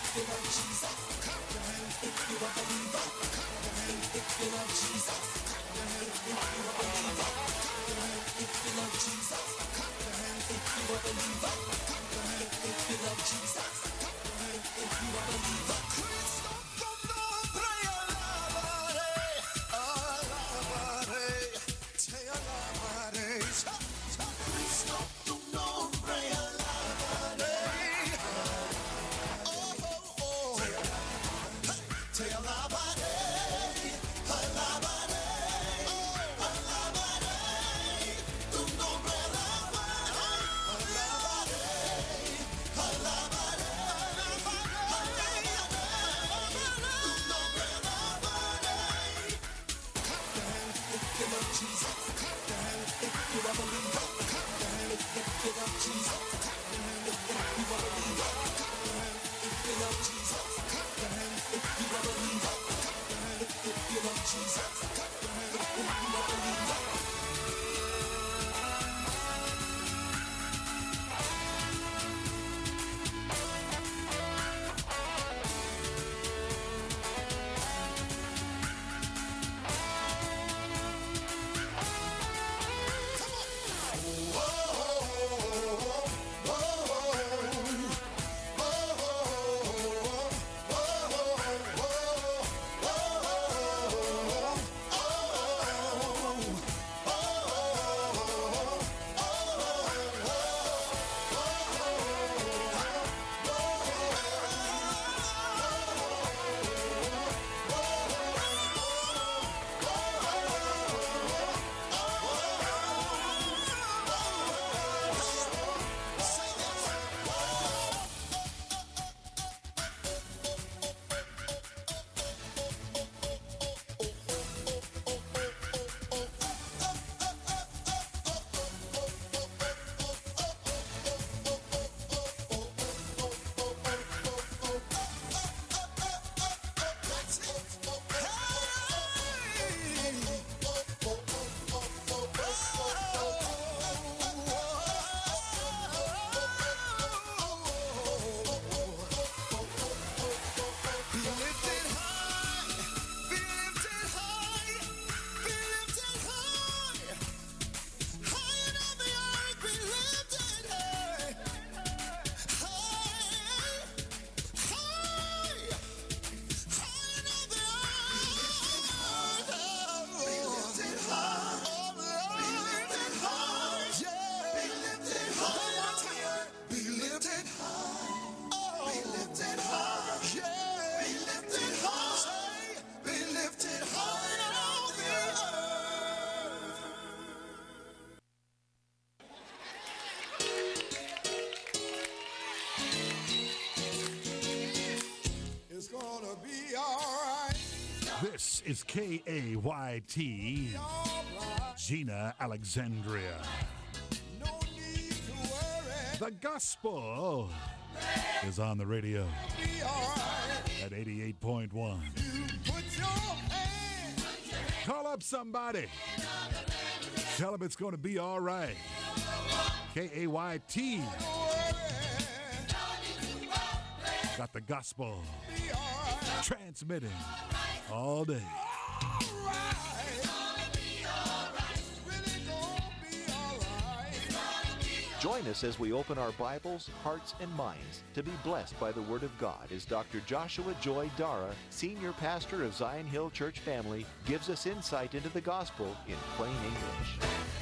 you love Jesus. Clap your hands if you a believer. Clap your hands if you love Jesus. Clap your hands if you a believer. Clap your hands if you love Jesus. Clap your hands if you a believer. Clap your hands if you love Jesus. Clap your hands if you a believer. Cristo con nombre alabaré, alabaré, te alabaré. Cristo tu nombre alabaré. Te alabaré, alabaré, alabaré, tu nombre alabaré, alabaré, alabaré, alabaré, tu nombre alabaré. Clap your hands if you love Jesus. Clap your hands if you are a believer. Clap your hands if you love Jesus. Clap your hands if you are a believer. Clap your hands if you love Jesus. Clap your hands if you are a believer. Clap your hands if you love Jesus. Clap your hands if you are a believer. It's gonna be alright. This is KAYT, Gina Alexandria. No need to worry. The gospel is on the radio Be alright. at 88.1. You put your hand. Call up somebody. Tell them it's going to be all right. KAYT got the gospel transmitting all day. Join us as we open our Bibles, hearts, and minds to be blessed by the Word of God as Dr. Joshua Joy Dara, Senior Pastor of Zion Hill Church Family, gives us insight into the gospel in plain English.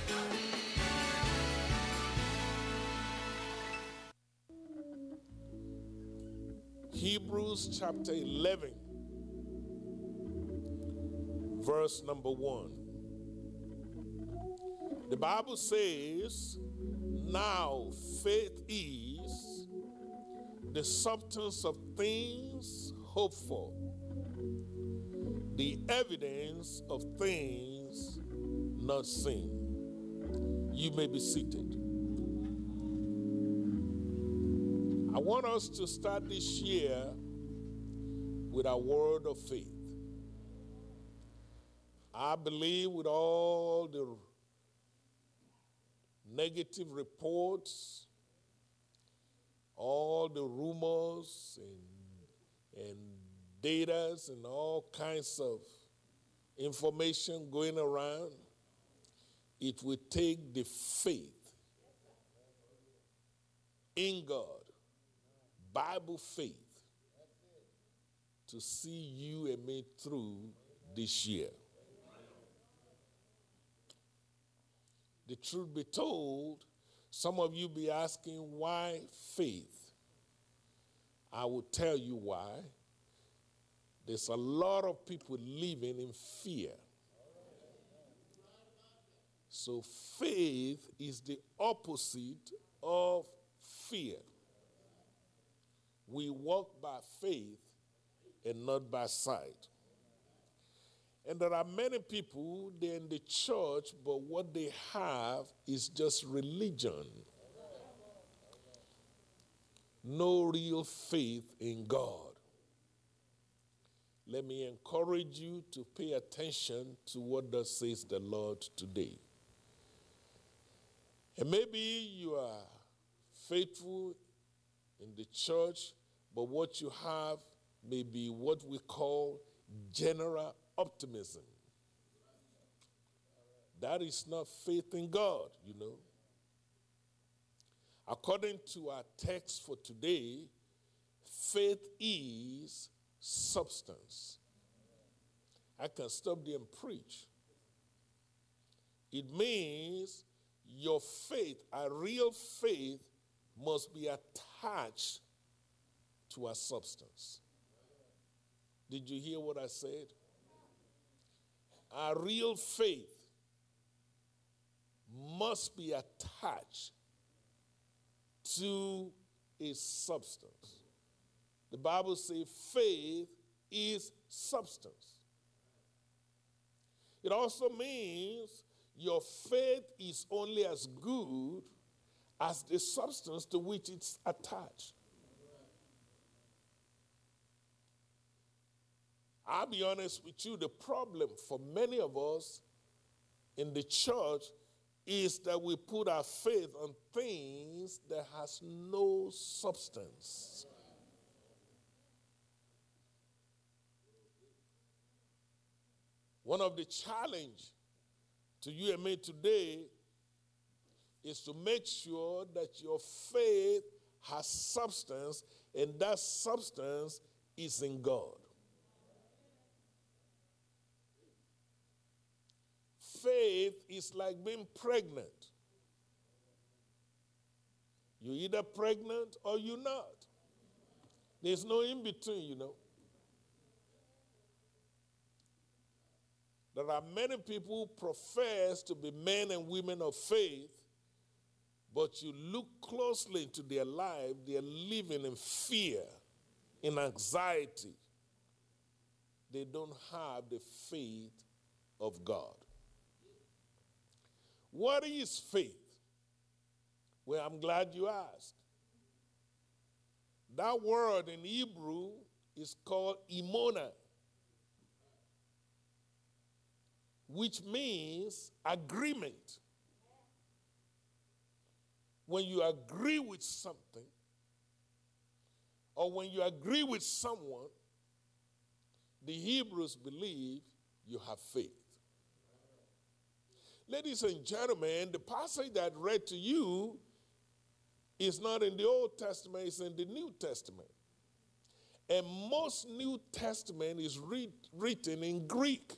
Hebrews chapter 11, verse number 1. The Bible says, now faith is the substance of things hoped for, the evidence of things not seen. You may be seated. I want us to start this year with a word of faith. I believe with all the negative reports, all the rumors and and data and all kinds of information going around, it will take the faith in God, Bible faith, to see you and me through this year. The truth be told, some of you be asking why faith. I will tell you why. There's a lot of people living in fear. So faith is the opposite of fear. We walk by faith and not by sight. And there are many people, they're in the church, but what they have is just religion. No real faith in God. Let me encourage you to pay attention to what thus says the Lord today. And maybe you are faithful in the church, but what you have may be what we call general optimism. That is not faith in God, you know. According to our text for today, faith is substance. I can stop there and preach. It means your faith, a real faith, must be attached to a substance. Did you hear what I said? A real faith must be attached to a substance. The Bible says faith is substance. It also means your faith is only as good as the substance to which it's attached. I'll be honest with you, the problem for many of us in the church is that we put our faith on things that has no substance. One of the challenge to you and me today is to make sure that your faith has substance, and that substance is in God. Faith is like being pregnant. You're either pregnant or you're not. There's no in between, you know. There are many people who profess to be men and women of faith, but you look closely into their life, they're living in fear, in anxiety. They don't have the faith of God. What is faith? Well, I'm glad you asked. That word in Hebrew is called imona, which means agreement. When you agree with something, or when you agree with someone, the Hebrews believe you have faith. Ladies and gentlemen, the passage that I read to you is not in the Old Testament, it's in the New Testament. And most New Testament is written in Greek.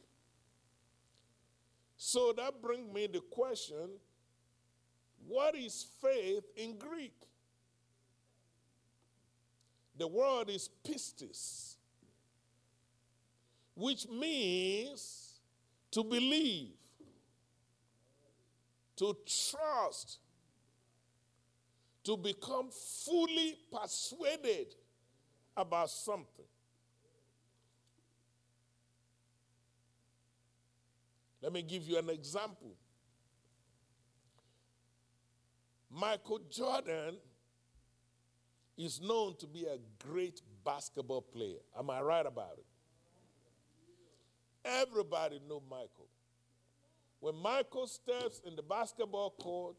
So that brings me the question, what is faith in Greek? The word is pistis, which means to believe, to trust, to become fully persuaded about something. Let me give you an example. Michael Jordan is known to be a great basketball player. Am I right about it? Everybody knows Michael. When Michael steps in the basketball court,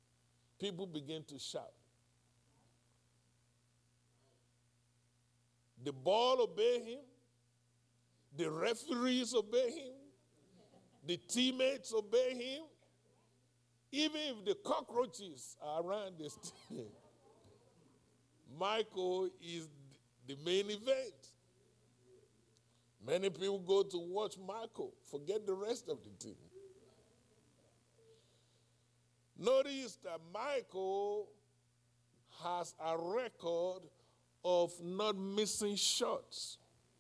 people begin to shout. The ball obey him. The referees obey him. The teammates obey him. Even if the cockroaches are around this team, Michael is the main event. Many people go to watch Michael, forget the rest of the team. Notice that Michael has a record of not missing shots.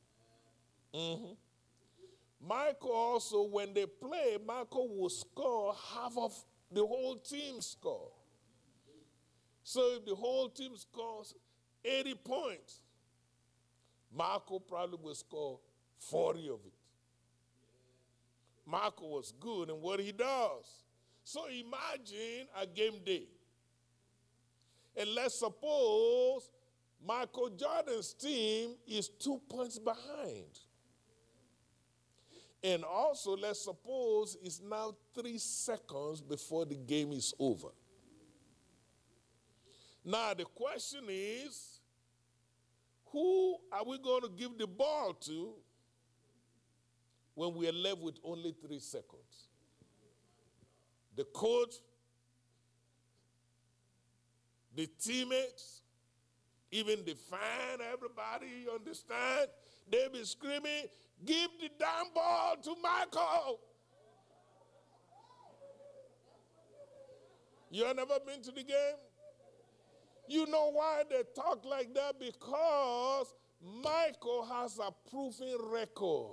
Michael also, when they play, Michael will score half of the whole team score. So if the whole team scores 80 points, Michael probably will score 40 of it. Michael was good in what he does. So imagine a game day. And let's suppose Michael Jordan's team is 2 points behind. And also, let's suppose it's now 3 seconds before the game is over. Now, the question is, who are we going to give the ball to when we are left with only 3 seconds? The coach, the teammates, even the fan, everybody, you understand? They be screaming, give the damn ball to Michael. You have never been to the game? You know why they talk like that? Because Michael has a proven record.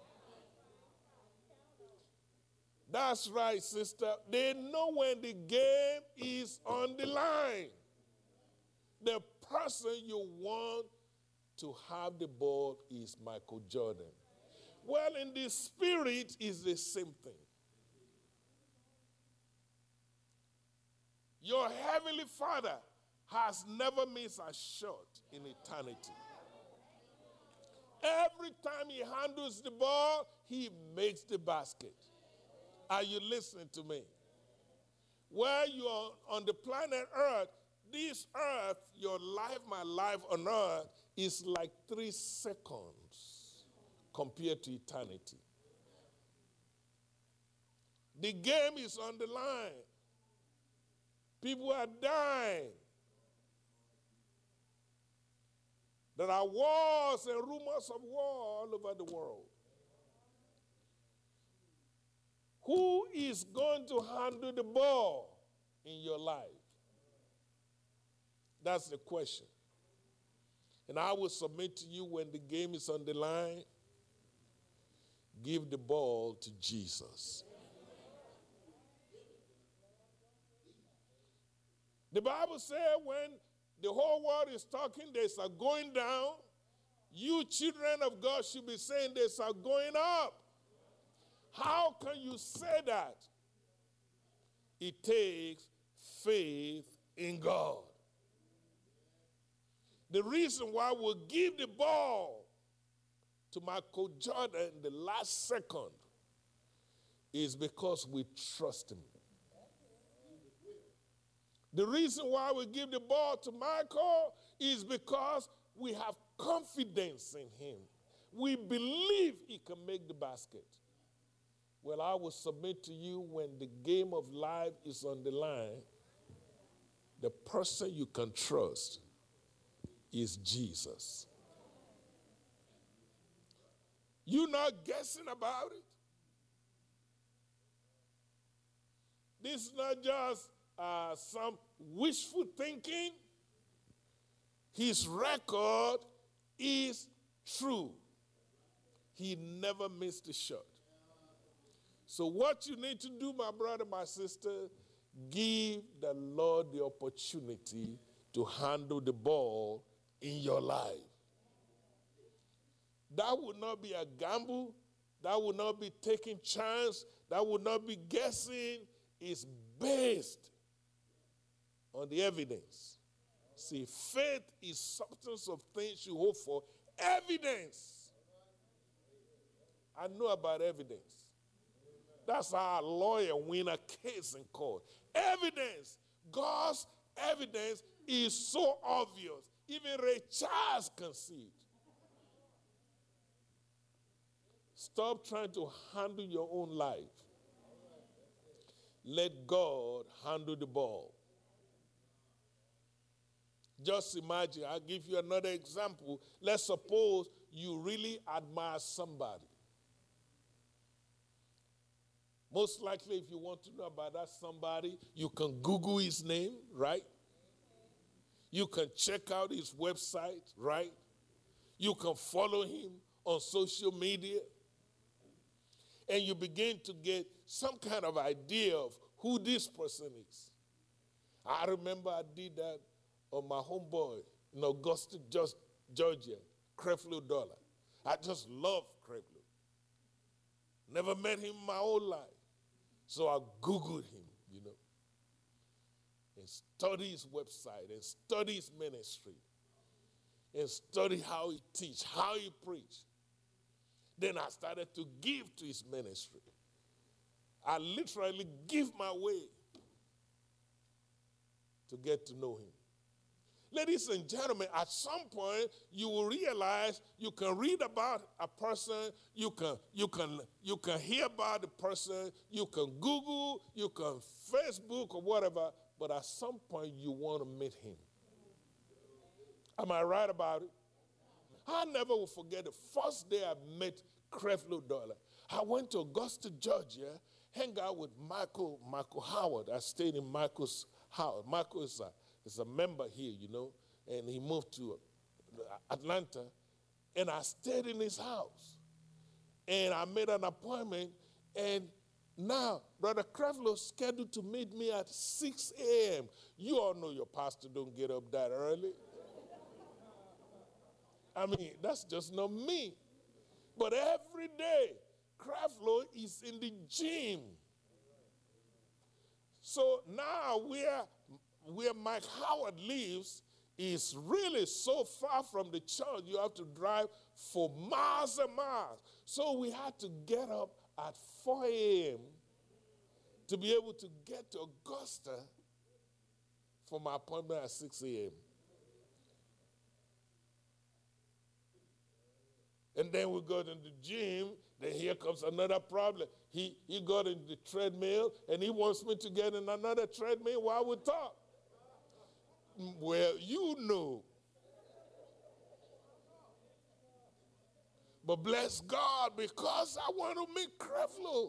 That's right, sister. They know when the game is on the line. The person you want to have the ball is Michael Jordan. Well, in the spirit, is the same thing. Your heavenly Father has never missed a shot in eternity. Every time he handles the ball, he makes the basket. Are you listening to me? Where you are on the planet Earth, this earth, your life, my life on earth, is like 3 seconds compared to eternity. The game is on the line. People are dying. There are wars and rumors of war all over the world. Who is going to handle the ball in your life? That's the question. And I will submit to you, when the game is on the line, give the ball to Jesus. The Bible says when the whole world is talking, there's a going down. You children of God should be saying there's a going up. How can you say that? It takes faith in God. The reason why we'll give the ball to Michael Jordan in the last second is because we trust him. The reason why we give the ball to Michael is because we have confidence in him. We believe he can make the basket. Well, I will submit to you, when the game of life is on the line, the person you can trust is Jesus. You're not guessing about it. This is not just some wishful thinking. His record is true. He never missed a shot. So what you need to do, my brother, my sister, give the Lord the opportunity to handle the ball in your life. That would not be a gamble. That would not be taking chance. That would not be guessing. It's based on the evidence. See, faith is substance of things you hope for. Evidence. I know about evidence. That's how a lawyer wins a case in court. Evidence. God's evidence is so obvious. Even Ray Charles can see it. Stop trying to handle your own life. Let God handle the ball. Just imagine, I'll give you another example. Let's suppose you really admire somebody. Most likely, if you want to know about that somebody, you can Google his name, right? You can check out his website, right? You can follow him on social media. And you begin to get some kind of idea of who this person is. I remember I did that on my homeboy in Augusta, Georgia, Creflo Dollar. I just love Creflo. Never met him in my whole life. So I Googled him, and study his website, and study his ministry, and study how he teach, how he preach. Then I started to give to his ministry. I literally give my way to get to know him. Ladies and gentlemen, at some point you will realize you can read about a person, you can hear about the person, you can Google, you can Facebook or whatever, but at some point you want to meet him. Am I right about it? I never will forget the first day I met Creflo Dollar. I went to Augusta, Georgia, hang out with Michael Howard. I stayed in Michael's house. Michael is a member here, and he moved to Atlanta, and I stayed in his house. And I made an appointment, and now Brother Creflo is scheduled to meet me at 6 a.m. You all know your pastor don't get up that early. I mean, that's just not me. But every day, Creflo is in the gym. So now where Mike Howard lives is really so far from the church, you have to drive for miles and miles. So we had to get up at 4 a.m. to be able to get to Augusta for my appointment at 6 a.m. And then we got in the gym, then here comes another problem. He got in the treadmill, and he wants me to get in another treadmill while we talk. Well, you know. But bless God, because I want to meet Creflo.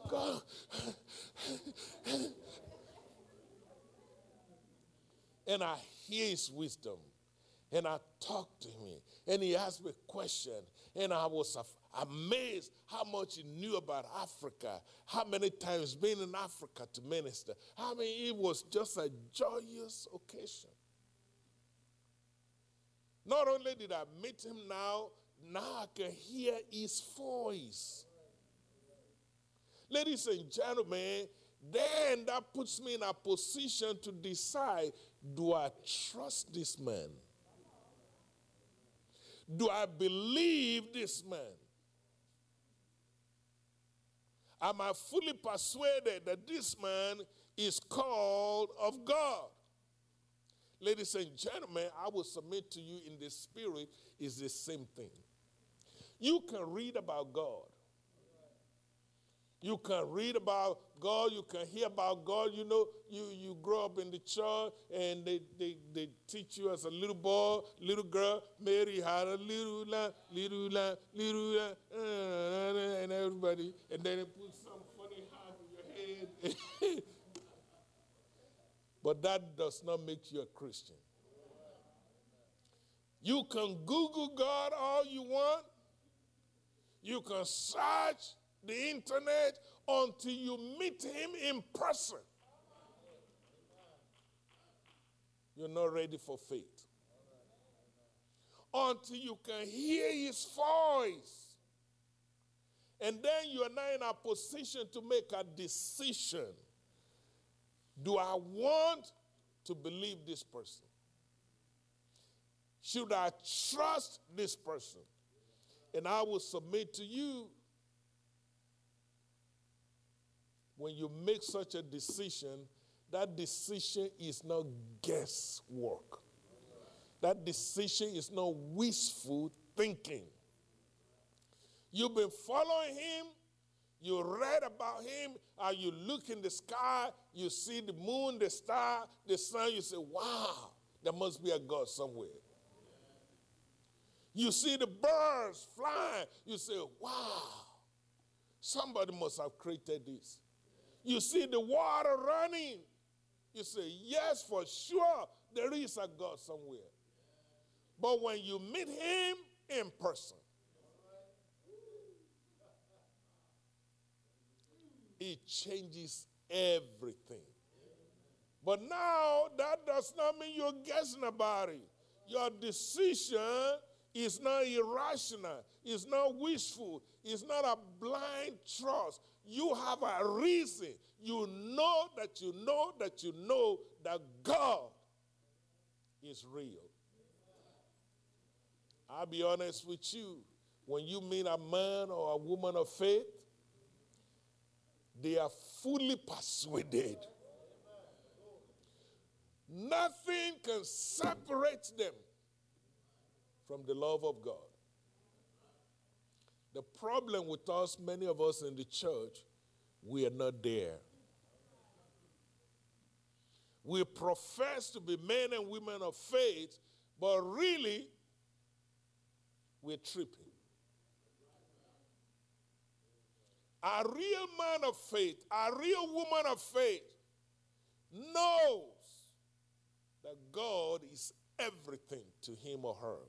And I hear his wisdom. And I talked to him. And he asked me a question. And I was amazed how much he knew about Africa. How many times been in Africa to minister. I mean, it was just a joyous occasion. Not only did I meet him now I can hear his voice. Ladies and gentlemen, then that puts me in a position to decide, do I trust this man? Do I believe this man? Am I fully persuaded that this man is called of God? Ladies and gentlemen, I will submit to you in the spirit is the same thing. You can read about God. You can read about God. You can hear about God. You know, you grow up in the church and they teach you as a little boy, little girl, Mary had a little lamb, and everybody, and then they put some funny hat in your head. But that does not make you a Christian. You can Google God all you want. You can search the internet until you meet him in person. You're not ready for faith. Until you can hear his voice. And then you are now in a position to make a decision. Do I want to believe this person? Should I trust this person? And I will submit to you, when you make such a decision, that decision is not guesswork. That decision is not wishful thinking. You've been following him. You read about him, and you look in the sky, you see the moon, the star, the sun, you say, wow, there must be a God somewhere. You see the birds flying, you say, wow, somebody must have created this. You see the water running, you say, yes, for sure, there is a God somewhere. But when you meet him in person, it changes everything. But now, that does not mean you're guessing about it. Your decision is not irrational. It's not wishful. It's not a blind trust. You have a reason. You know that you know that you know that God is real. I'll be honest with you. When you meet a man or a woman of faith, they are fully persuaded. Nothing can separate them from the love of God. The problem with us, many of us in the church, we are not there. We profess to be men and women of faith, but really, we're tripping. A real man of faith, a real woman of faith knows that God is everything to him or her.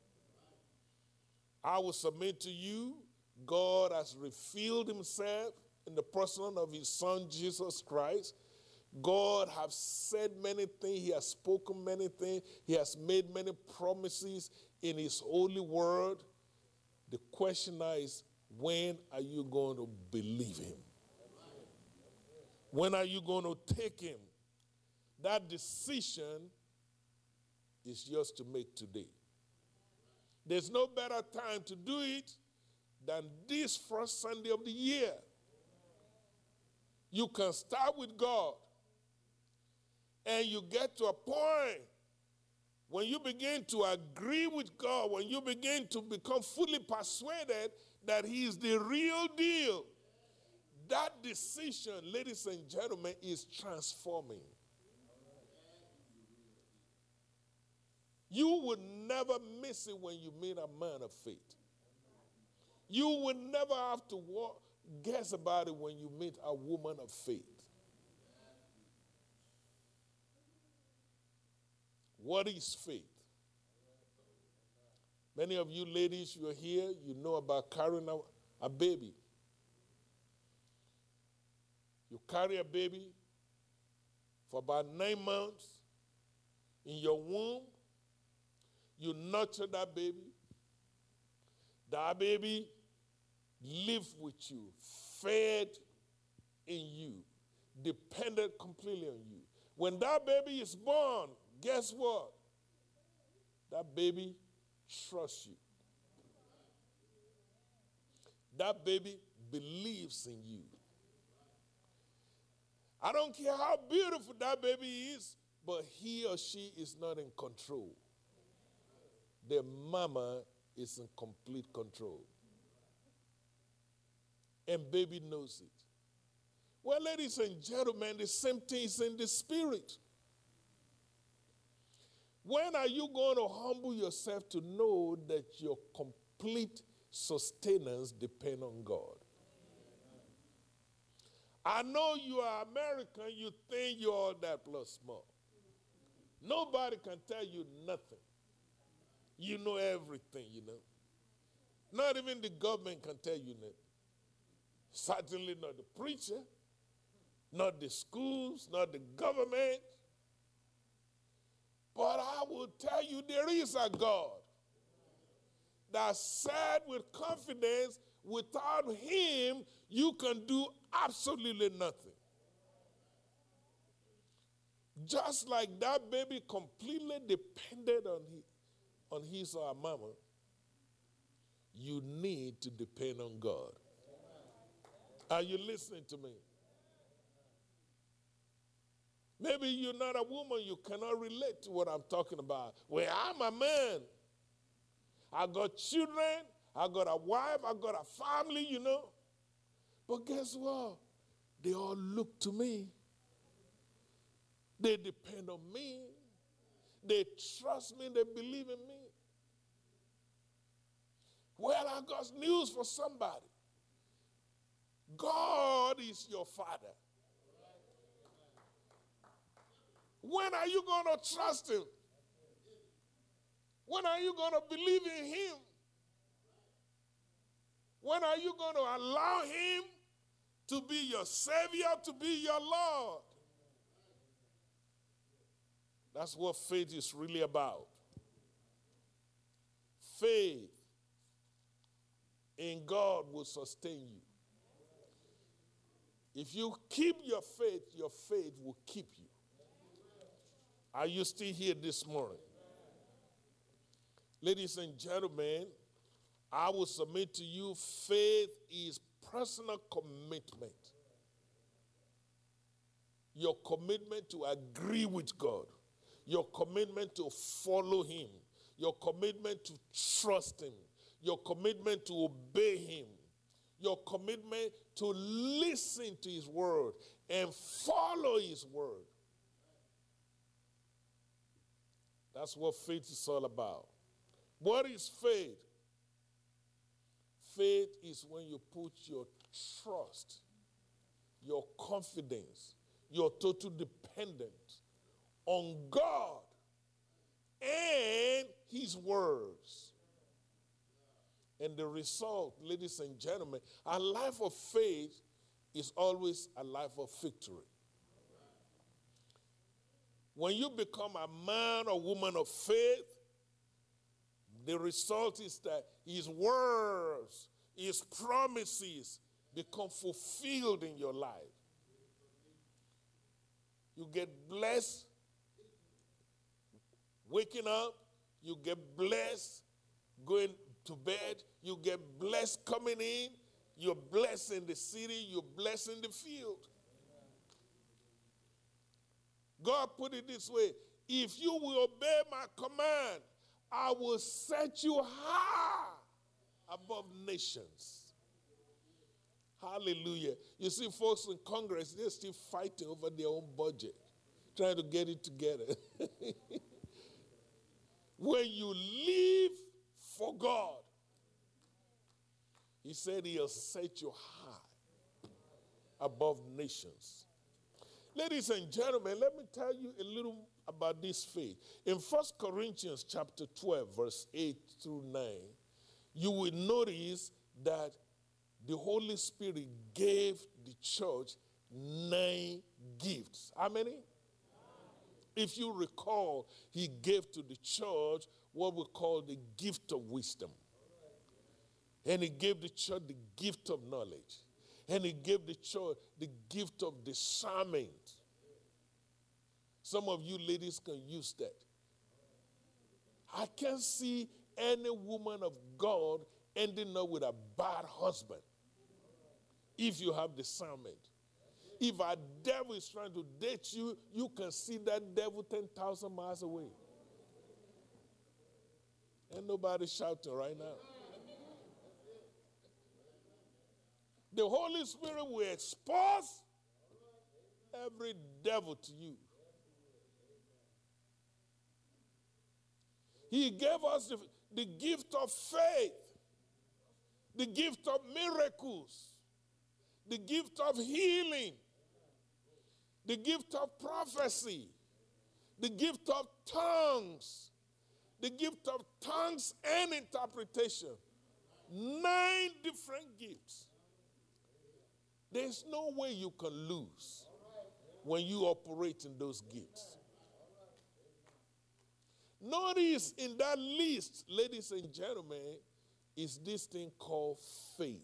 I will submit to you, God has revealed himself in the person of his son, Jesus Christ. God has said many things. He has spoken many things. He has made many promises in his holy word. The question now is, when are you going to believe him? When are you going to take him? That decision is yours to make today. There's no better time to do it than this first Sunday of the year. You can start with God, and you get to a point when you begin to agree with God, when you begin to become fully persuaded that he is the real deal. That decision, ladies and gentlemen, is transforming. You would never miss it when you meet a man of faith. You would never have to guess about it when you meet a woman of faith. What is faith? Many of you ladies, you're here, you know about carrying a baby. You carry a baby for about 9 months in your womb. You nurture that baby. That baby lived with you, fed in you, depended completely on you. When that baby is born, guess what? That baby trusts you. That baby believes in you. I don't care how beautiful that baby is, but he or she is not in control. The mama is in complete control. And baby knows it. Well, ladies and gentlemen, the same thing is in the spirit. When are you going to humble yourself to know that your complete sustenance depends on God? I know you are American, you think you're all that plus more. Nobody can tell you nothing. You know everything, you know. Not even the government can tell you nothing. Certainly not the preacher, not the schools, not the government. But I will tell you there is a God that said with confidence, without him, you can do absolutely nothing. Just like that baby completely depended on his or her mama, you need to depend on God. Are you listening to me? Maybe you're not a woman, you cannot relate to what I'm talking about. Well, I'm a man. I got children, I got a wife, I got a family, you know. But guess what? They all look to me. They depend on me. They trust me. They believe in me. Well, I got news for somebody. God is your Father. When are you going to trust Him? When are you going to believe in Him? When are you going to allow Him to be your Savior, to be your Lord? That's what faith is really about. Faith in God will sustain you. If you keep your faith will keep you. Are you still here this morning? Ladies and gentlemen, I will submit to you, faith is personal commitment. Your commitment to agree with God. Your commitment to follow Him. Your commitment to trust Him. Your commitment to obey Him. Your commitment to listen to His word and follow His word. That's what faith is all about. What is faith? Faith is when you put your trust, your confidence, your total dependence on God and His words. And the result, ladies and gentlemen, a life of faith is always a life of victory. When you become a man or woman of faith, the result is that His words, His promises become fulfilled in your life. You get blessed waking up, you get blessed going to bed, you get blessed coming in, you're blessed in the city, you're blessed in the field. God put it this way: if you will obey my command, I will set you high above nations. Hallelujah. You see, folks in Congress, they're still fighting over their own budget, trying to get it together. When you live for God, He said He'll set you high above nations. Ladies and gentlemen, let me tell you a little about this faith. In 1 Corinthians chapter 12, verse 8 through 9, you will notice that the Holy Spirit gave the church 9 gifts. How many? If you recall, He gave to the church what we call the gift of wisdom. And He gave the church the gift of knowledge. And He gave the church the gift of discernment. Some of you ladies can use that. I can't see any woman of God ending up with a bad husband if you have discernment. If a devil is trying to date you, you can see that devil 10,000 miles away. Ain't nobody shouting right now. The Holy Spirit will expose every devil to you. He gave us the gift of faith, the gift of miracles, the gift of healing, the gift of prophecy, the gift of tongues, the gift of tongues and interpretation. 9 different gifts. There's no way you can lose when you operate in those gifts. Notice in that list, ladies and gentlemen, is this thing called faith.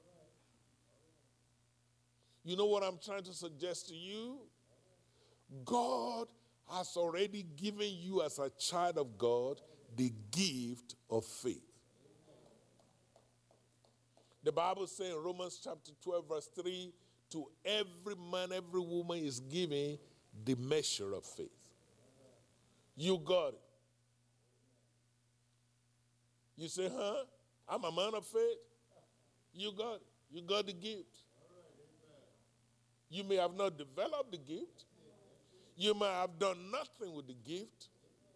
You know what I'm trying to suggest to you? God has already given you as a child of God the gift of faith. The Bible says in Romans chapter 12 verse 3, to every man, every woman is given the measure of faith. You got it. You say, huh? I'm a man of faith. You got it. You got the gift. You may have not developed the gift. You may have done nothing with the gift.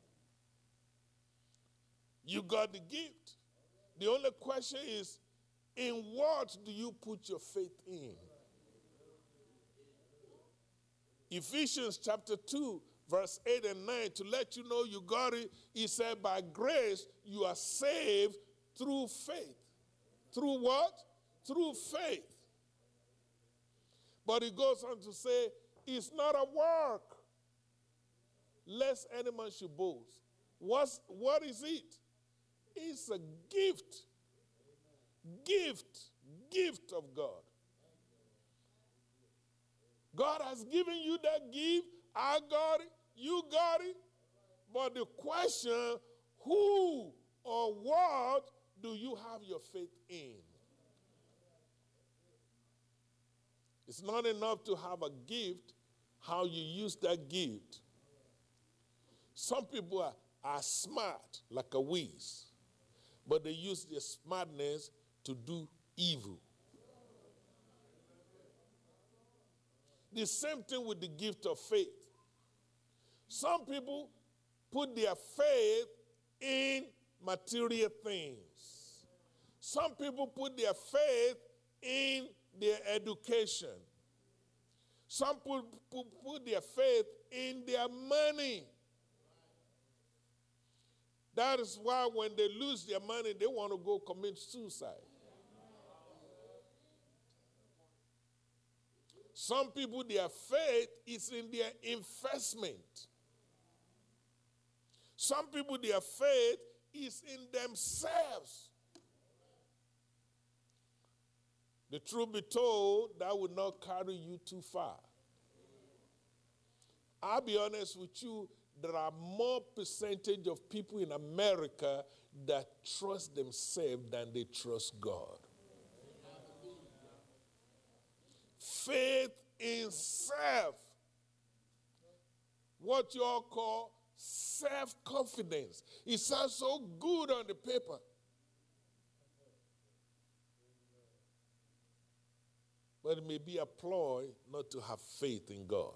You got the gift. The only question is, in what do you put your faith in? Ephesians chapter 2, verse 8 and 9, to let you know you got it, he said, by grace you are saved through faith. Through what? Through faith. But he goes on to say, it's not a work, lest any man should boast. What is it? It's a gift. Gift of God. God has given you that gift. I got it. You got it. But the question, who or what do you have your faith in? It's not enough to have a gift, how you use that gift. Some people are smart like a whiz, but they use their smartness to do evil. The same thing with the gift of faith. Some people put their faith in material things. Some people put their faith in their education. Some people put their faith in their money. That is why when they lose their money, they want to go commit suicide. Some people, their faith is in their investment. Some people, their faith is in themselves. The truth be told, that would not carry you too far. I'll be honest with you, there are more percentage of people in America that trust themselves than they trust God. Faith in self, what you all call self-confidence. It sounds so good on the paper. But it may be a ploy not to have faith in God.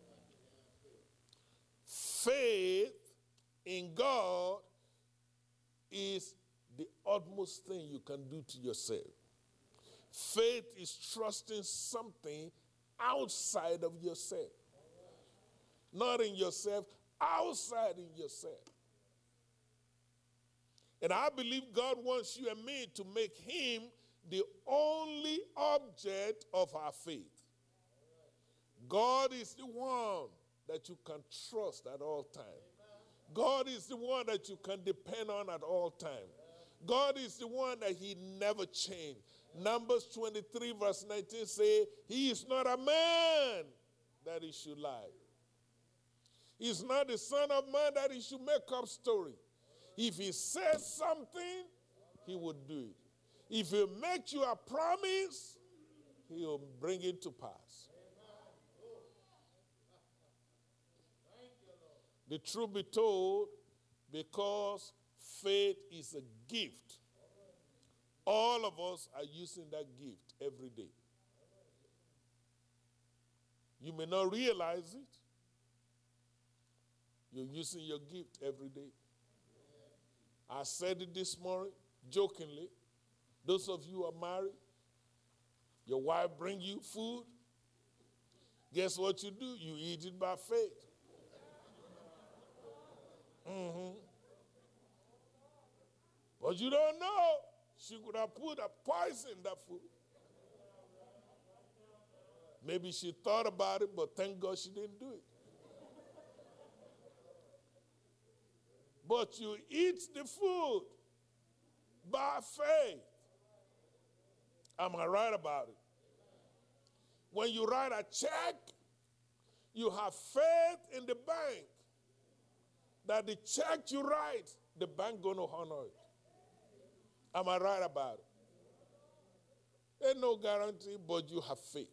Faith in God is the utmost thing you can do to yourself. Faith is trusting something outside of yourself. Not in yourself, outside in yourself. And I believe God wants you and me to make him the only object of our faith. God is the one that you can trust at all times. God is the one that you can depend on at all times. God is the one that he never changed. Numbers 23 verse 19 say, he is not a man that he should lie. He's not the son of man that he should make up story. If he says something, he would do it. If he makes you a promise, he will bring it to pass. The truth be told, because faith is a gift, all of us are using that gift every day. You may not realize it. You're using your gift every day. I said it this morning, jokingly. Those of you who are married, your wife bring you food. Guess what you do? You eat it by faith. But you don't know. She could have put a poison in that food. Maybe she thought about it, but thank God she didn't do it. But you eat the food by faith. Am I right about it? When you write a check, you have faith in the bank that the check you write, the bank going to honor it. Am I right about it? There's no guarantee, but you have faith.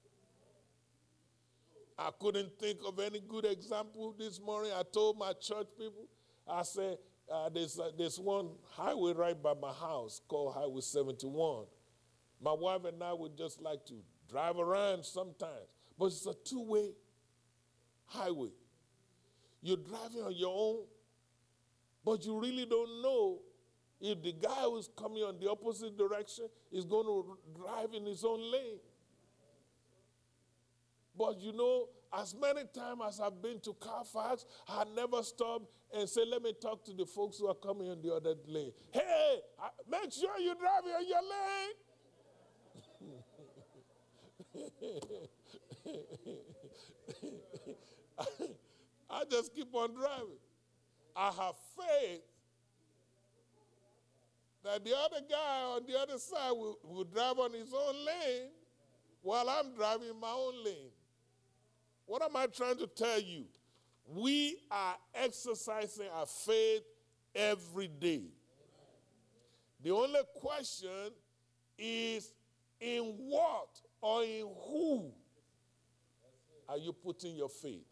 I couldn't think of any good example this morning. I told my church people, I said, There's one highway right by my house called Highway 71. My wife and I would just like to drive around sometimes, but it's a two-way highway. You're driving on your own, but you really don't know if the guy who's coming on the opposite direction is going to drive in his own lane. But you know, as many times as I've been to Carfax, I never stop and say, let me talk to the folks who are coming on the other lane. Hey, make sure you drive in your lane. I just keep on driving. I have faith that the other guy on the other side will drive on his own lane while I'm driving my own lane. What am I trying to tell you? We are exercising our faith every day. The only question is, in what or in who are you putting your faith?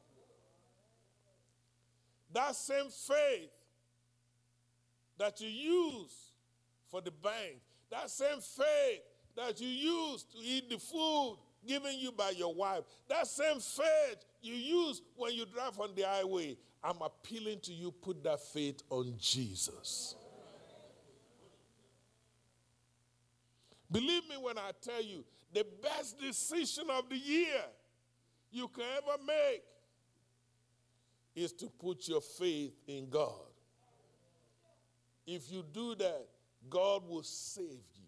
That same faith that you use for the bank, that same faith that you use to eat the food given you by your wife, that same faith you use when you drive on the highway, I'm appealing to you, put that faith on Jesus. Believe me when I tell you, the best decision of the year you can ever make is to put your faith in God. If you do that, God will save you.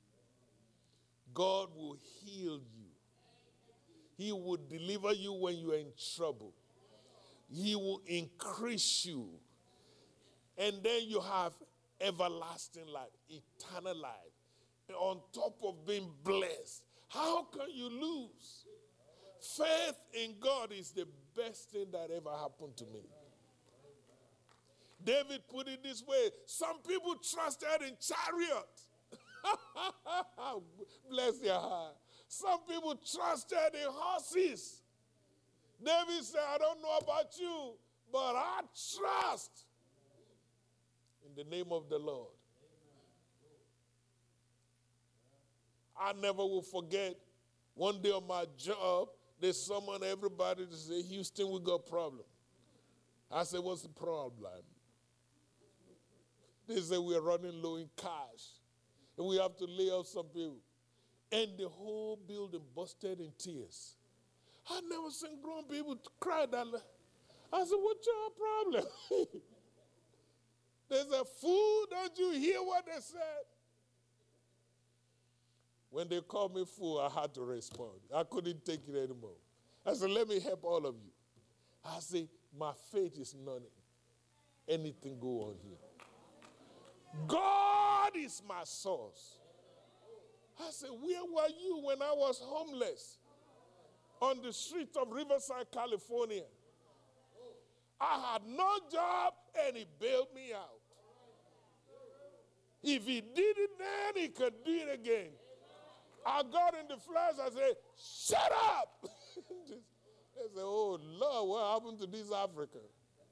God will heal you. He will deliver you when you are in trouble. He will increase you. And then you have everlasting life, eternal life, on top of being blessed. How can you lose? Faith in God is the best thing that ever happened to me. David put it this way: some people trusted in chariots. Bless their heart. Some people trusted in horses. David said, I don't know about you, but I trust in the name of the Lord. I never will forget, one day on my job, they summoned everybody to say, Houston, we got a problem. I said, what's the problem? They said, we're running low in cash, and we have to lay off some people. And the whole building busted in tears. I've never seen grown people cry that. I said, what's your problem? They said, fool, don't you hear what they said? When they called me fool, I had to respond. I couldn't take it anymore. I said, let me help all of you. I said, my faith is not anything go on here. God is my source. I said, where were you when I was homeless on the streets of Riverside, California? I had no job and he bailed me out. If he did it then, he could do it again. I got in the flesh, I said, shut up! They said, oh Lord, what happened to this Africa?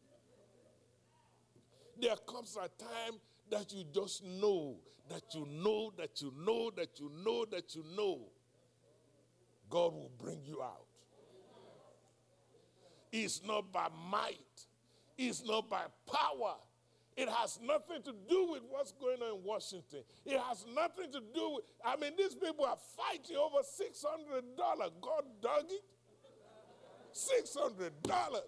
There comes a time that you just know, that you know, that you know, that you know, that you know, God will bring you out. It's not by might. It's not by power. It has nothing to do with what's going on in Washington. It has nothing to do with, these people are fighting over $600. God dug it. $600.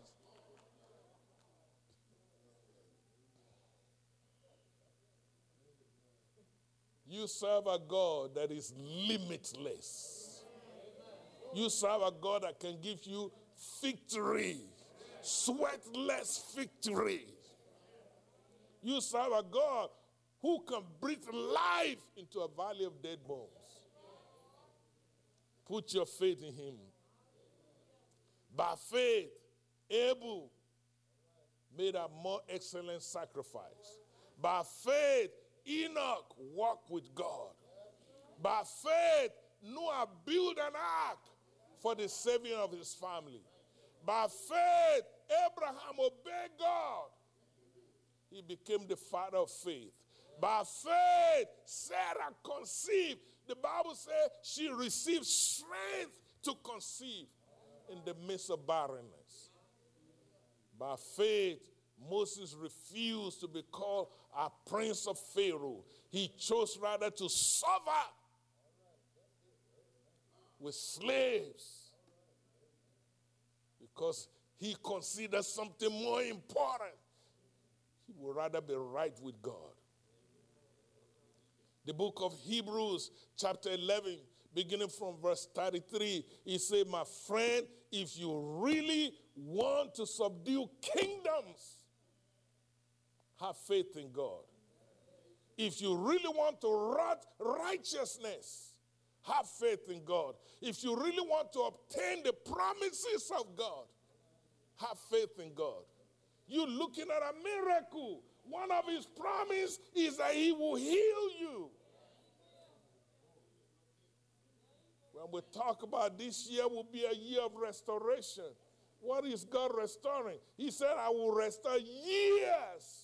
You serve a God that is limitless. You serve a God that can give you victory, sweatless victory. You serve a God who can breathe life into a valley of dead bones. Put your faith in him. By faith, Abel made a more excellent sacrifice. By faith, Enoch walked with God. By faith, Noah built an ark for the saving of his family. By faith, Abraham obeyed God He became the father of faith. By faith, Sarah conceived. The Bible says she received strength to conceive in the midst of barrenness. By faith, Moses refused to be called a prince of Pharaoh. He chose rather to suffer with slaves because he considered something more important. He would rather be right with God. The book of Hebrews, chapter 11, beginning from verse 33, he said, my friend, if you really want to subdue kingdoms, have faith in God. If you really want to wrought righteousness, have faith in God. If you really want to obtain the promises of God, have faith in God. You're looking at a miracle. One of his promises is that he will heal you. When we talk about this year will be a year of restoration. What is God restoring? He said, I will restore years.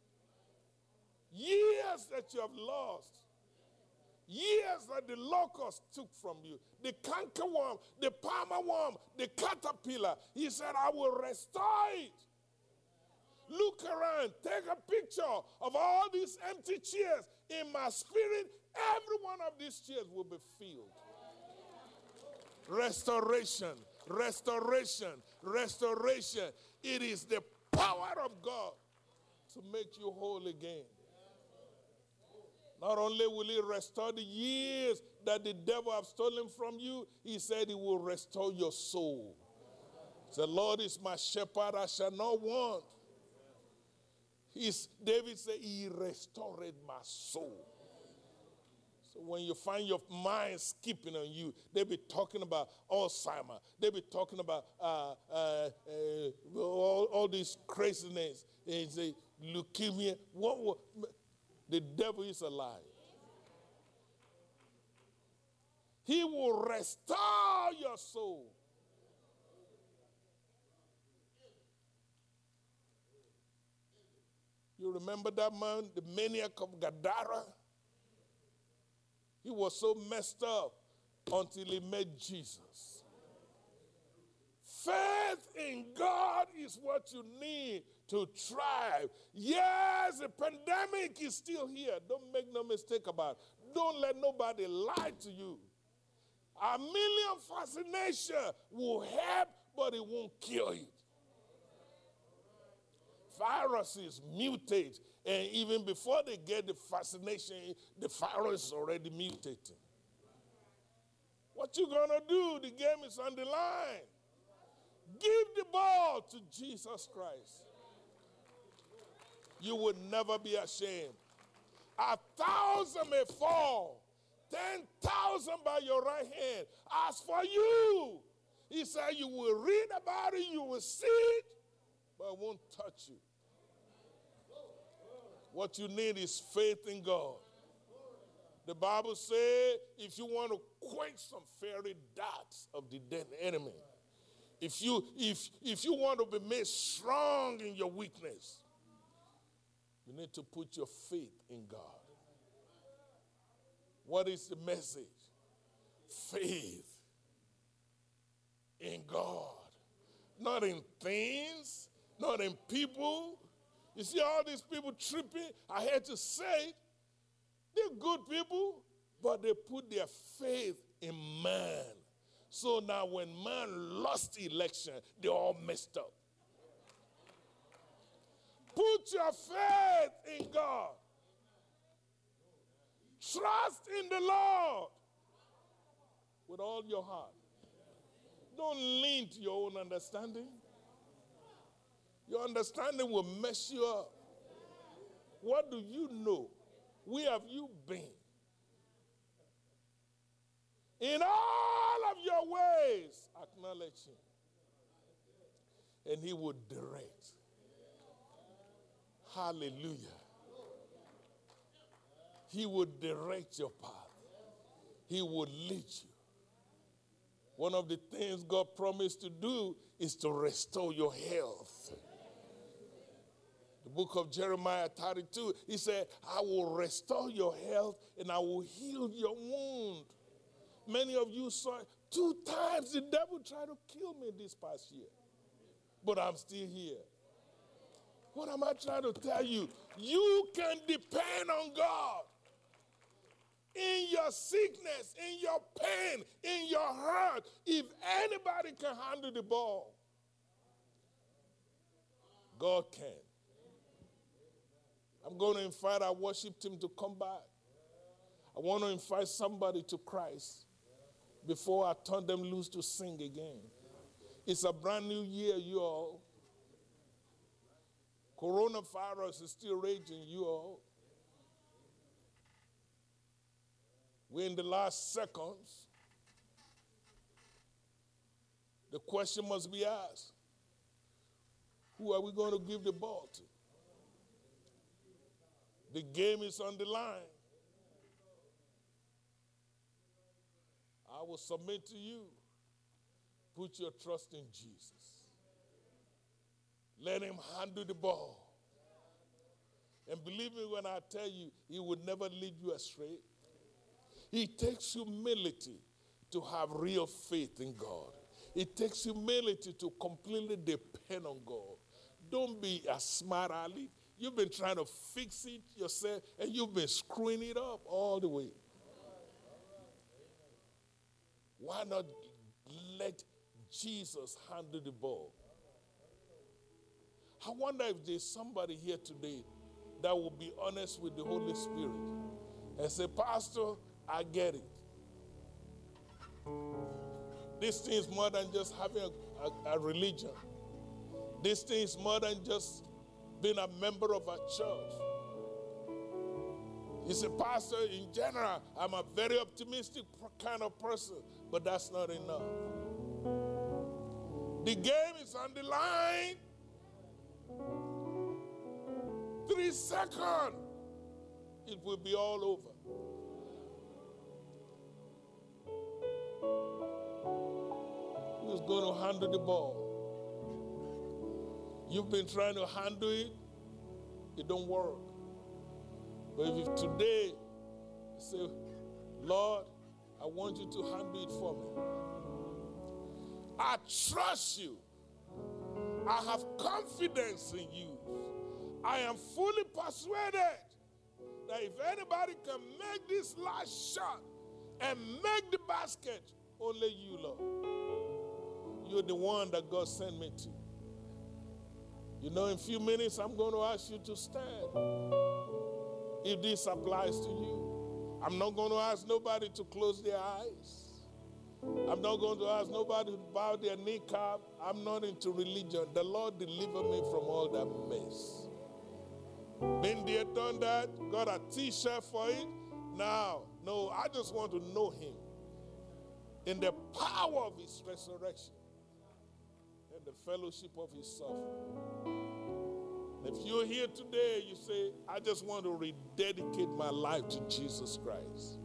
Years that you have lost. Years that the locust took from you. The cankerworm, the palmer worm, the caterpillar. He said, I will restore it. Look around. Take a picture of all these empty chairs. In my spirit, every one of these chairs will be filled. Restoration, restoration, restoration. It is the power of God to make you whole again. Not only will he restore the years that the devil have stolen from you, he said he will restore your soul. The Lord is my shepherd, I shall not want. David said, he restored my soul. So when you find your mind skipping on you, they be talking about Alzheimer's. They be talking about all these craziness. They say leukemia. The devil is a lie. He will restore your soul. You remember that man, the maniac of Gadara? He was so messed up until he met Jesus. Faith in God is what you need to thrive. Yes, the pandemic is still here. Don't make no mistake about it. Don't let nobody lie to you. A million vaccination will help, but it won't cure it. Viruses mutate, and even before they get the vaccination, the virus is already mutating. What you gonna do? The game is on the line. Give the ball to Jesus Christ. You will never be ashamed. 1,000 may fall, 10,000 by your right hand. As for you, he said, you will read about it, you will see it, but it won't touch you. What you need is faith in God. The Bible says if you want to quench some fiery darts of the dead enemy, if you want to be made strong in your weakness, you need to put your faith in God. What is the message? Faith in God. Not in things, not in people. You see all these people tripping? I had to say it. They're good people, but they put their faith in man. So now when man lost the election, they're all messed up. Put your faith in God. Trust in the Lord with all your heart. Don't lean to your own understanding. Your understanding will mess you up. What do you know? Where have you been? In all of your ways, acknowledge him. And he will direct. Hallelujah. He will direct your path. He will lead you. One of the things God promised to do is to restore your health. The book of Jeremiah 32, he said, I will restore your health and I will heal your wound. Many of you saw it. 2 times the devil tried to kill me this past year. But I'm still here. What am I trying to tell you? You can depend on God. In your sickness, in your pain, in your hurt, if anybody can handle the ball, God can. I'm going to invite our worship team to come back. I want to invite somebody to Christ before I turn them loose to sing again. It's a brand new year, you all. Coronavirus is still raging, you all. We're in the last seconds. The question must be asked. Who are we going to give the ball to? The game is on the line. I will submit to you. Put your trust in Jesus. Let him handle the ball. And believe me when I tell you, he would never lead you astray. It takes humility to have real faith in God. It takes humility to completely depend on God. Don't be a smart aleck. You've been trying to fix it yourself, and you've been screwing it up all the way. Why not let Jesus handle the ball? I wonder if there's somebody here today that will be honest with the Holy Spirit and say, Pastor, I get it. This thing is more than just having a religion. This thing is more than just being a member of a church. You say, Pastor, in general, I'm a very optimistic kind of person, but that's not enough. The game is on the line. 3 seconds, it will be all over. Who's going to handle the ball? You've been trying to handle it, it don't work. But if today you say, Lord, I want you to handle it for me. I trust you. I have confidence in you. I am fully persuaded that if anybody can make this last shot and make the basket, only you, Lord. You're the one that God sent me to. You know, in a few minutes, I'm going to ask you to stand. If this applies to you, I'm not going to ask nobody to close their eyes. I'm not going to ask nobody to bow their kneecap. I'm not into religion. The Lord deliver me from all that mess. Been there, done that, got a t-shirt for it. Now, no, I just want to know him in the power of his resurrection and the fellowship of his suffering. If you're here today, you say, I just want to rededicate my life to Jesus Christ.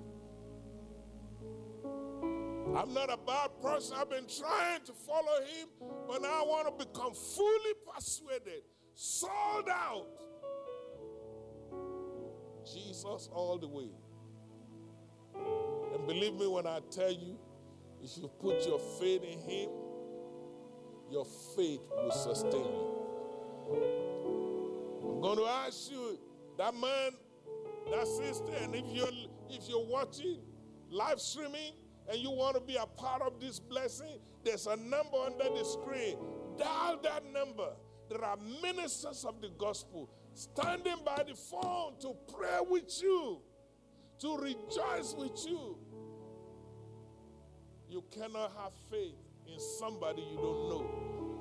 I'm not a bad person. I've been trying to follow him, but now I want to become fully persuaded, sold out. Jesus all the way. And believe me when I tell you, if you put your faith in him, your faith will sustain you. I'm going to ask you, that man, that sister, and if you're watching live streaming and you want to be a part of this blessing, there's a number under the screen. Dial that number. There are ministers of the gospel standing by the phone to pray with you, to rejoice with you. You cannot have faith in somebody you don't know.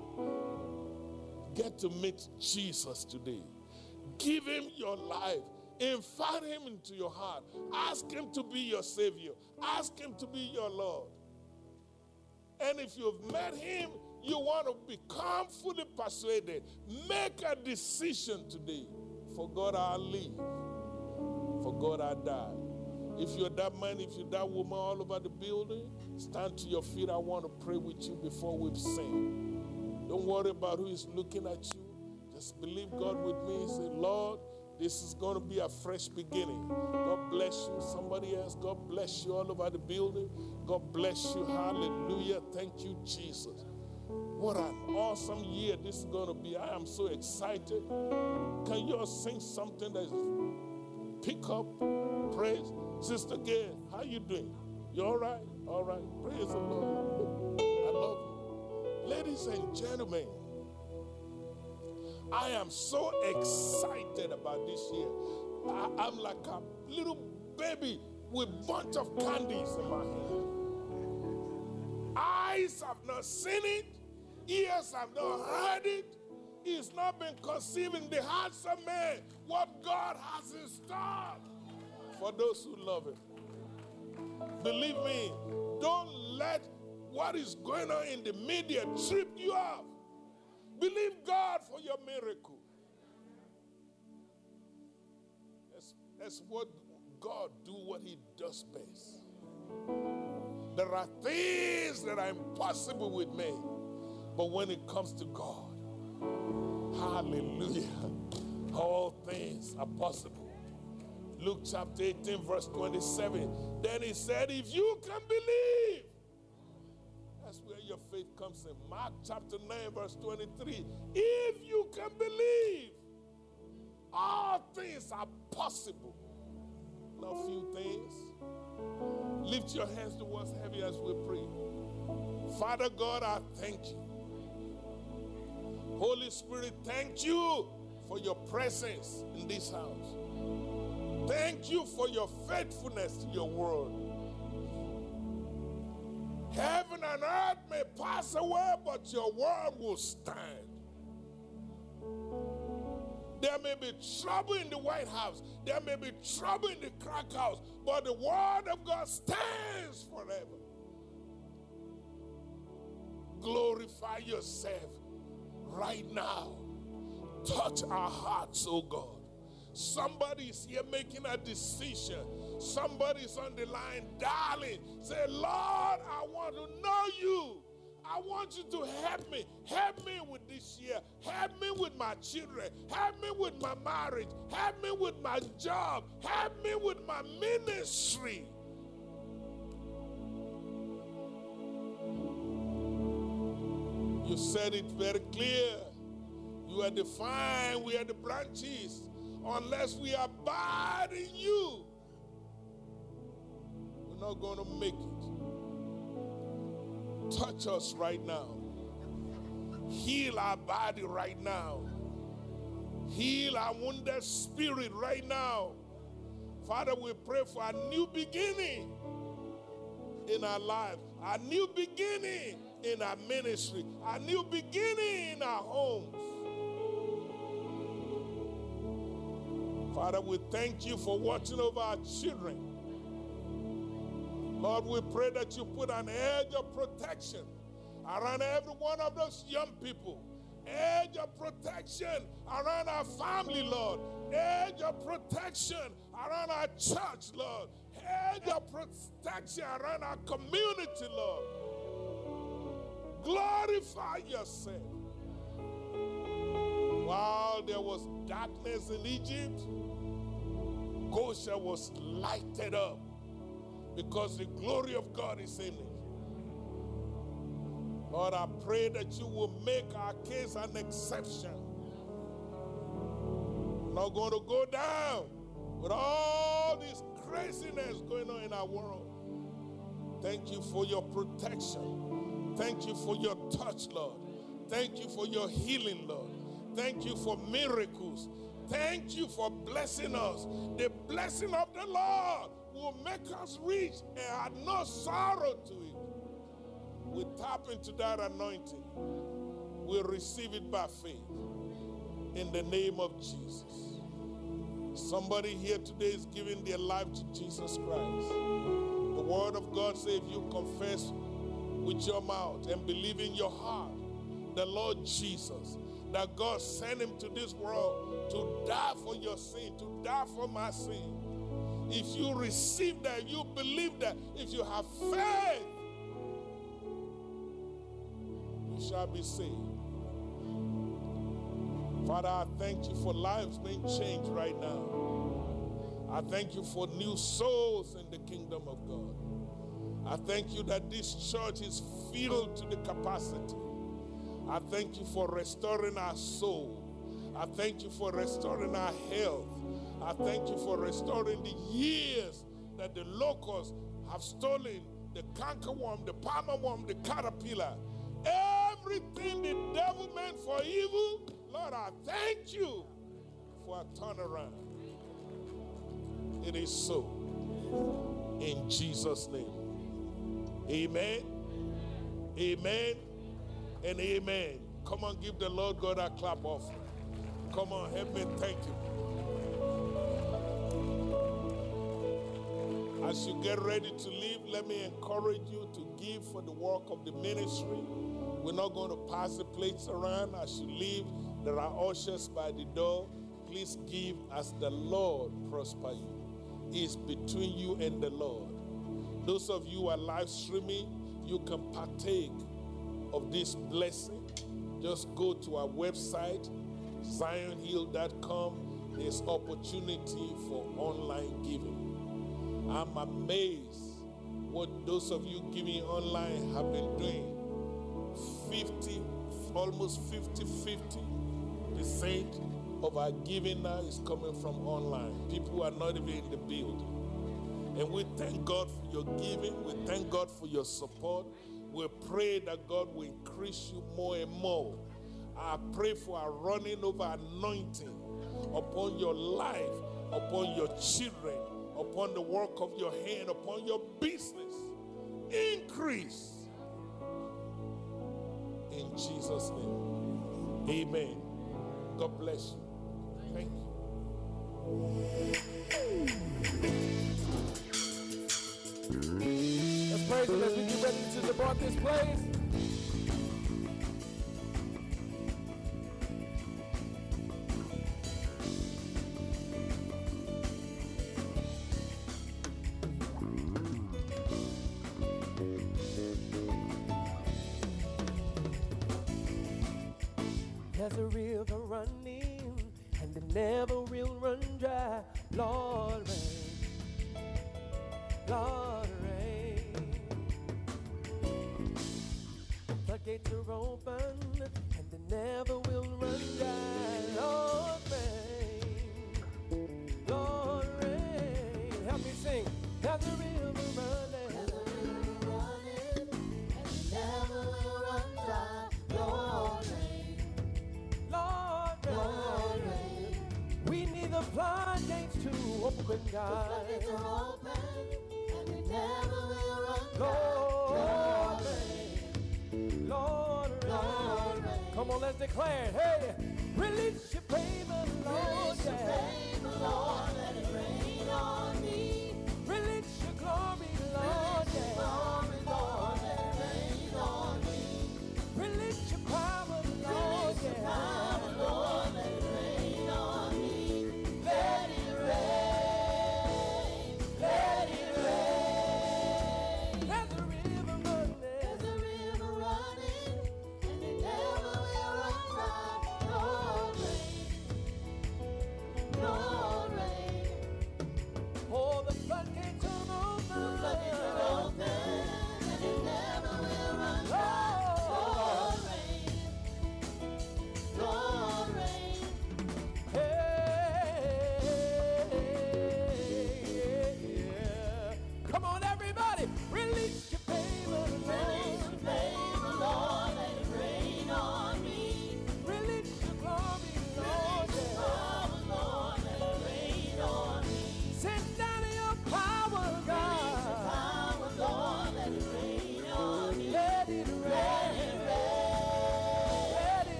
Get to meet Jesus today. Give him your life. Invite him into your heart. Ask him to be your Savior. Ask him to be your Lord. And if you've met him, you want to become fully persuaded. Make a decision today. For God I live. For God I die. If you're that man, if you're that woman all over the building, stand to your feet. I want to pray with you before we sing. Don't worry about who is looking at you. Just believe God with me. Say, Lord, this is going to be a fresh beginning. God bless you. Somebody else, God bless you all over the building. God bless you. Hallelujah. Thank you, Jesus. What an awesome year this is going to be. I am so excited. Can you all sing something that is pick up, praise? Sister Gail, how you doing? You all right? All right. Praise the Lord. I love you. Ladies and gentlemen, I am so excited about this year. I'm like a little baby with a bunch of candies in my hand. Eyes have not seen it. Ears have not heard it. It's not been conceived in the hearts of men what God has in store for those who love Him. Believe me, don't let what is going on in the media trip you up. Believe God for your miracle. That's what God do, what He does best. There are things that are impossible with me, but when it comes to God, hallelujah, all things are possible. Luke chapter 18, verse 27. Then He said, if you can believe, that's where your faith comes in. Mark chapter 9, verse 23. If you can believe, all things are possible. Not few things. Lift your hands towards heaven as we pray. Father God, I thank you. Holy Spirit, thank you for your presence in this house. Thank you for your faithfulness to your word. Heaven and earth may pass away, but your word will stand. There may be trouble in the White House. There may be trouble in the crack house, but the word of God stands forever. Glorify yourself right now. Touch our hearts, oh God. Somebody's here making a decision. Somebody's on the line, darling. Say, Lord, I want to know you. I want you to help me. Help me with this year. Help me with my children. Help me with my marriage. Help me with my job. Help me with my ministry. You said it very clear. You are the vine, we are the branches. Unless we abide in you, we're not going to make it. Touch us right now. Heal our body right now. Heal our wounded spirit right now. Father, we pray for a new beginning in our lives, a new beginning in our ministry, a new beginning in our homes. Father, we thank you for watching over our children. Lord, we pray that you put an edge of protection around every one of those young people. Edge of protection around our family, Lord. Edge of protection around our church, Lord. Edge of protection around our community, Lord. Glorify yourself. While there was darkness in Egypt, Goshen was lighted up because the glory of God is in it. Lord, I pray that you will make our case an exception. We're not going to go down with all this craziness going on in our world. Thank you for your protection. Thank you for your touch, Lord. Thank you for your healing, Lord. Thank you for miracles. Thank you for blessing us. The blessing of the Lord will make us rich and add no sorrow to it. We tap into that anointing. We'll receive it by faith. In the name of Jesus. Somebody here today is giving their life to Jesus Christ. The word of God says if you confess with your mouth and believe in your heart the Lord Jesus, that God sent him to this world to die for your sin, to die for my sin. If you receive that, you believe that, if you have faith, you shall be saved. Father, I thank you for lives being changed right now. I thank you for new souls in the kingdom of God. I thank you that this church is filled to the capacity. I thank you for restoring our soul. I thank you for restoring our health. I thank you for restoring the years that the locusts have stolen, the cankerworm, the palmerworm, the caterpillar, everything the devil meant for evil. Lord, I thank you for a turnaround. It is so. In Jesus' name. Amen. Amen. And amen. Come on, give the Lord God a clap offering. Come on, help me thank Him. As you get ready to leave, let me encourage you to give for the work of the ministry. We're not going to pass the plates around. As you leave, there are ushers by the door. Please give as the Lord prosper you. It's between you and the Lord. Those of you who are live streaming, you can partake of this blessing. Just go to our website, zionhill.com. There's opportunity for online giving. I'm amazed what those of you giving online have been doing. Almost 50% of our giving now is coming from online. People who are not even in the building. And we thank God for your giving. We thank God for your support. We pray that God will increase you more and more. I pray for a running over anointing upon your life, upon your children, upon the work of your hand, upon your business. Increase. In Jesus' name. Amen. God bless you. Thank you. Let's praise Him as we get ready to depart this place. There's a river running, and it never will run dry. Lord, rain. Lord, rain. The gates are open, and it never will run dry. Lord, rain. Lord, rain. Help me sing. There's a river running. There's a river running, and it never will run dry. Lord, rain. Lord, rain. Lord, rain. We need the floodgates to open, God. The floodgates are open, and it never will run dry. Lord, rain. Lord, rain. Lord, rain. Come on, let's declare it. Hey, release your favor, Lord. Release your favor, Lord.